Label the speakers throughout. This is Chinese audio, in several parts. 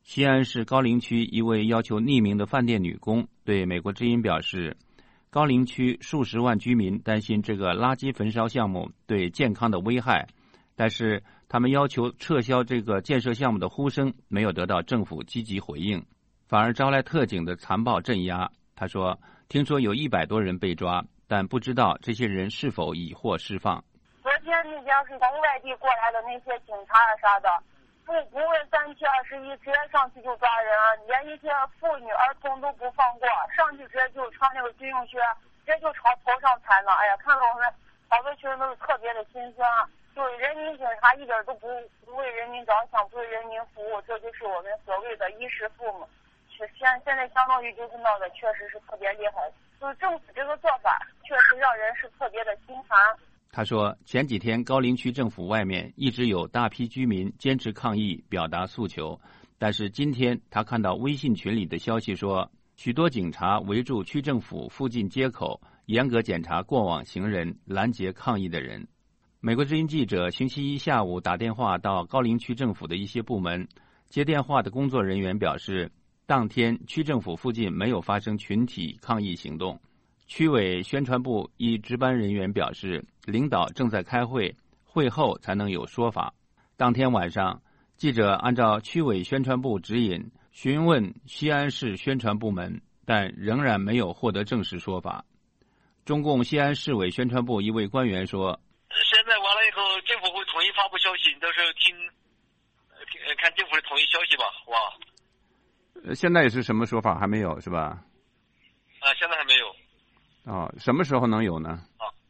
Speaker 1: 西安市高陵区一位要求匿名的饭店女工对美国之音表示，高陵区数十万居民担心这个垃圾焚烧项目对健康的危害，但是他们要求撤销这个建设项目的呼声没有得到政府积极回应，反而招来特警的残暴镇压。他说，听说有100多人被抓，但不知道这些人是否已获释放。
Speaker 2: 昨天那边是从外地过来的那些警察啊啥的，不问3七21，直接上去就抓人，连一些妇女儿童都不放过，上去直接就穿那个军用靴，直接就朝头上踩了。哎呀，看到我们好多群人都是特别的心酸，就是人民警察一点都不为人民着想，不为人民服务，这就是我们所谓的衣食父母。现在相当于就是闹的确实是特别厉害，就是政府这个做法确实让人是特别的心烦。
Speaker 1: 他说，前几天高陵区政府外面一直有大批居民坚持抗议，表达诉求，但是今天他看到微信群里的消息说，许多警察围住区政府附近街口，严格检查过往行人，拦截抗议的人。美国之音记者星期一下午打电话到高陵区政府的一些部门，接电话的工作人员表示，当天区政府附近没有发生群体抗议行动。区委宣传部一值班人员表示，领导正在开会，会后才能有说法。当天晚上，记者按照区委宣传部指引询问西安市宣传部门，但仍然没有获得正式说法。中共西安市委宣传部一位官员说，
Speaker 3: 现在完了以后，政府会统一发布消息，到时候看政府的统一消息吧，好吧？
Speaker 1: 现在也是什么说法还没有是吧？
Speaker 3: 现在还没有。
Speaker 1: 什么时候能有呢？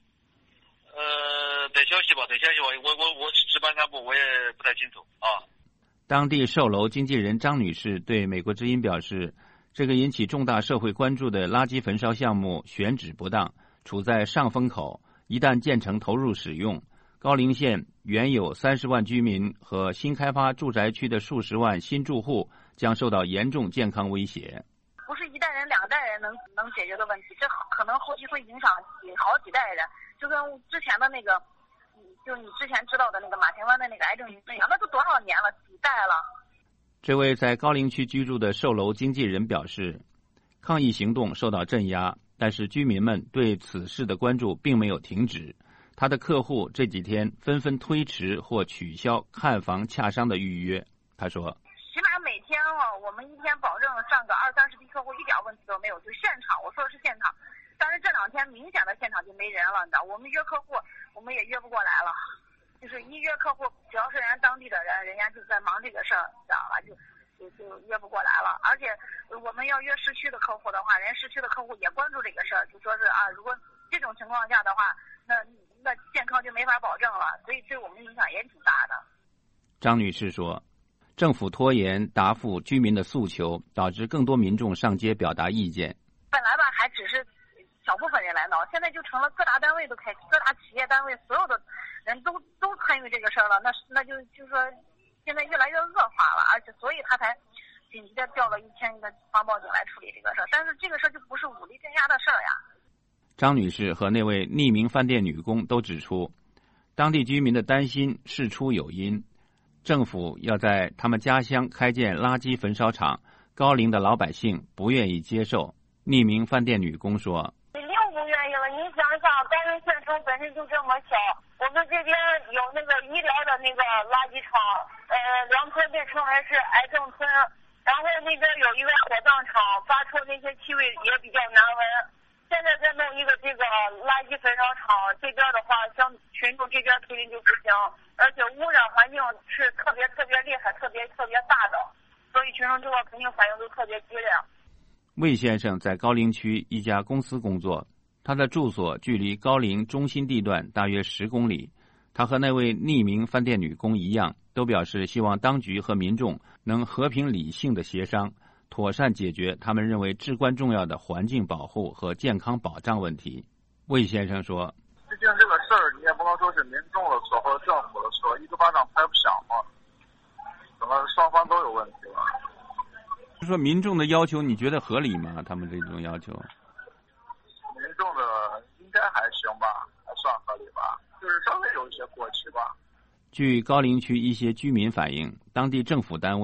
Speaker 3: 等消息吧，我是值班干部，我也不太清楚啊。
Speaker 1: 当地售楼经纪人张女士对美国之音表示，这个引起重大社会关注的垃圾焚烧项目选址不当，处在上风口，一旦建成投入使用，高陵县原有30万居民和新开发住宅区的数十万新住户将受到严重健康威胁。
Speaker 2: 不是1代人2代人能解决的问题，这可能后期会影响好几代人，就跟之前的那个，就你之前知道的那个马田湾的那个癌症那样，那都多少年了，几代了。
Speaker 1: 这位在高陵区居住的售楼经纪人表示，抗议行动受到镇压，但是居民们对此事的关注并没有停止。他的客户这几天纷纷推迟或取消看房洽商的预约。他说，
Speaker 2: 起码每天我们一天保证上个20-30批客户，一点问题都没有，就现场，我说的是现场。但是这2天明显的现场就没人了，你知道，我们约客户我们也约不过来了，就是一约客户，只要是人家当地的人，人家就在忙这个事儿，知道吧？就约不过来了。而且我们要约市区的客户的话，人家市区的客户也关注这个事儿，就说是如果这种情况下的话，那健康就没法保证了，所以对我们影响也挺大的。
Speaker 1: 张女士说，政府拖延答复居民的诉求，导致更多民众上街表达意见。
Speaker 2: 本来吧，还只是小部分人来闹，现在就成了各大单位都开，各大企业单位所有的人都参与这个事儿了，那就说现在越来越恶化了，而且所以他才紧急的调了1000个防暴警来处理这个事儿，但是这个事儿就不是武力镇压的事儿呀。
Speaker 1: 张女士和那位匿名饭店女工都指出，当地居民的担心事出有因，政府要在他们家乡开建垃圾焚烧厂，高陵的老百姓不愿意接受。匿名饭店女工说，
Speaker 2: 肯定不愿意了，你想想，高陵县城本身就这么小，我们这边有那个医疗的那个垃圾场，梁村被称为是癌症村，然后那边有一个火葬场，发出那些气味也比较难闻。现在再弄一个这个垃圾焚烧厂，这边的话，像群众这边肯定就不行，而且污染环境是特别厉害、特别大的，所以群众这块肯定反应都特别激烈。
Speaker 1: 魏先生在高陵区一家公司工作，他的住所距离高陵中心地段大约10公里。他和那位匿名饭店女工一样，都表示希望当局和民众能和平理性的协商，妥善解决他们认为至关重要的环境保护和健康保障问题。魏先生说，
Speaker 4: 毕竟这个事儿你也不能说是民众的错或者政府的错，一个巴掌拍不响嘛，可能双方都有问题吧。
Speaker 1: 就说民众的要求你觉得合理吗？他们这种要求
Speaker 4: 民众的应该还行吧，还算合理吧，就是稍微有一些过期吧。
Speaker 1: 据高陵区一些居民反映，当地政府单位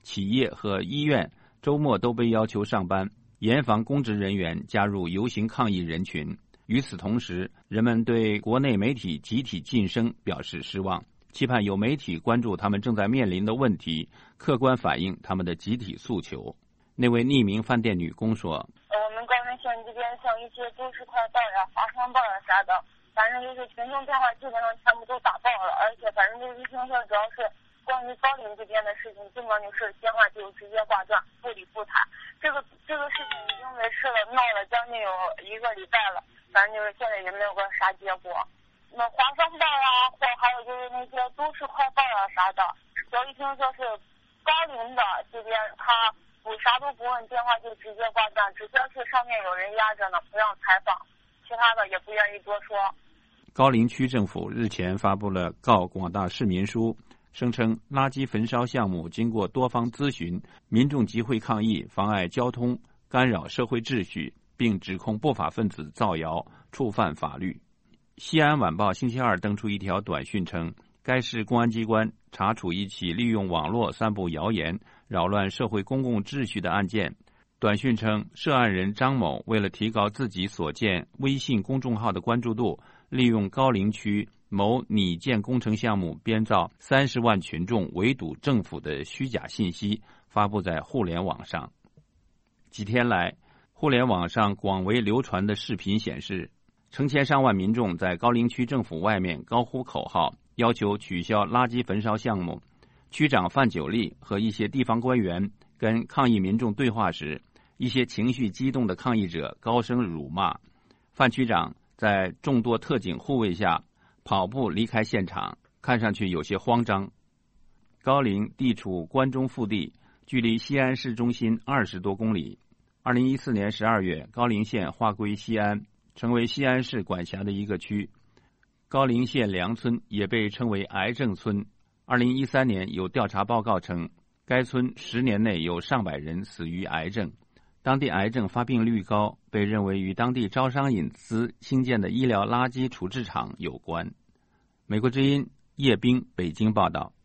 Speaker 1: 企业和医院周末都被要求上班，严防公职人员加入游行抗议人群。与此同时，人们对国内媒体集体晋升表示失望，期盼有媒体关注他们正在面临的问题，客观反映他们的集体诉求。那位匿名饭店女工说：
Speaker 2: 我们高陵县这边像一些都市快报呀、华商报呀啥的，反正就是群众电话基本上全部都打爆了，而且反正就是一听说只要是关于高陵这边的事情，基本上就是电话就直接挂断，不理不睬。这个事情已经维持了闹了将近有1个礼拜了，反正就是现在也没有个啥结果。那华商报呀，或还有就是那些都市快报呀啥的，只要一听说是高陵的这边，他啥都不问，电话就直接挂断，直接是上面有人压着呢，不让采访，其他的也不愿意多说。
Speaker 1: 高陵区政府日前发布了告广大市民书，声称垃圾焚烧项目经过多方咨询，民众集会抗议妨碍交通，干扰社会秩序，并指控不法分子造谣，触犯法律。西安晚报星期二登出一条短讯称，该市公安机关查处一起利用网络散布谣言扰乱社会公共秩序的案件。短讯称，涉案人张某为了提高自己所建微信公众号的关注度，利用高陵区某拟建工程项目编造30万群众围堵政府的虚假信息，发布在互联网上。几天来，互联网上广为流传的视频显示，成千上万民众在高陵区政府外面高呼口号，要求取消垃圾焚烧项目。区长范九丽和一些地方官员跟抗议民众对话时，一些情绪激动的抗议者高声辱骂。范区长在众多特警护卫下跑步离开现场，看上去有些慌张。高陵地处关中腹地，距离西安市中心20多公里。2014年12月，高陵县划归西安，成为西安市管辖的一个区。高陵县梁村也被称为癌症村。2013年有调查报告称，该村10年内有上百人死于癌症。当地癌症发病率高，被认为与当地招商引资兴建的医疗垃圾处置厂有关。美国之音叶冰北京报道。